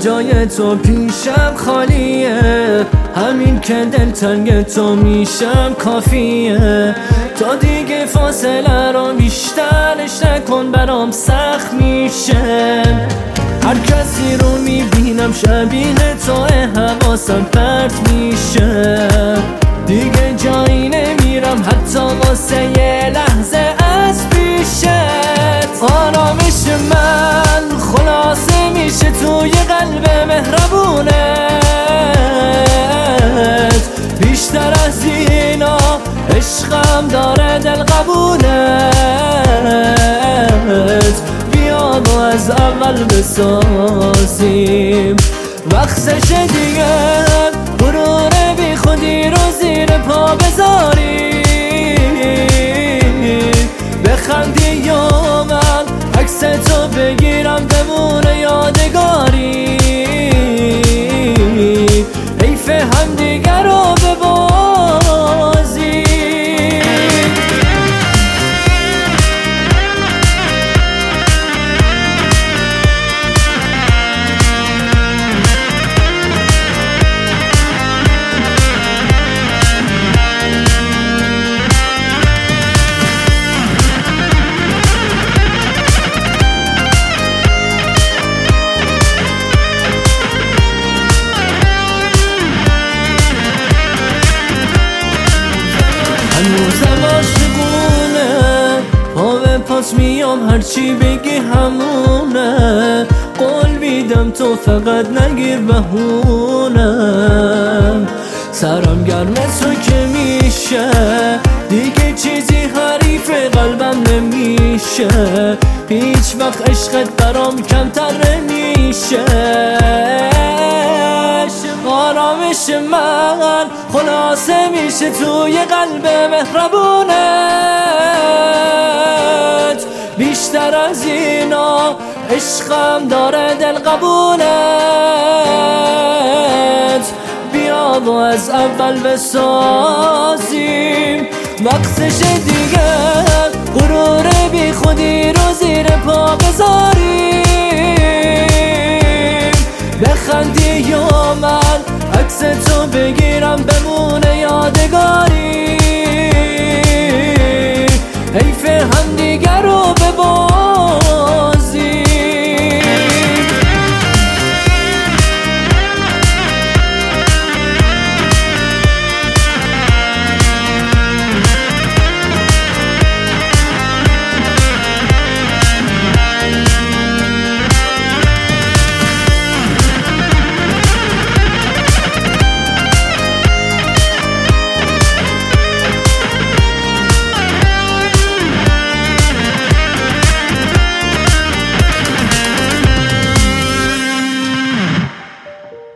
جای تو پیشم خالیه، همین که دلتنگ تو میشم کافیه. تا دیگه فاصله رو بیشترش نکن، برام سخت میشه. هر کسی رو میبینم شبیه تو، حواسم پرت میشه. دیگه جایی نمیرم حتی واسه یه لحظه از پیشت. آرامش من خلاصه میشه توی قلب مهربونت. بیشتر از اینا عشقم داره دل قبولت. بیا و از اول بسازیم، وقتشه دیگه غرور بی خودی رو زیر پا بذاری. بخندی یا من عکس تو بگیرم بمونه یادگاری. حیف هم دیگر رو ببازی. هنوزم عاشقونه، پا به پاس میام هرچی بگی همونه. قول میدم تو فقط نگیر بهونه. سرم گرم تو که میشه، دیگه چیزی حریف قلبم نمیشه. هیچ وقت عشقت برام کمتر نمیشه. آرامش من خلاصه میشه توی قلب مهربونت. بیشتر از اینا عشقم داره دل قبولت. بیا و از اول بسازیم، وقتش دیگه غرور بی خودی رو زیر پا بذاریم. بخندی یا من عکس تو بگیرم بمونه یادگاری.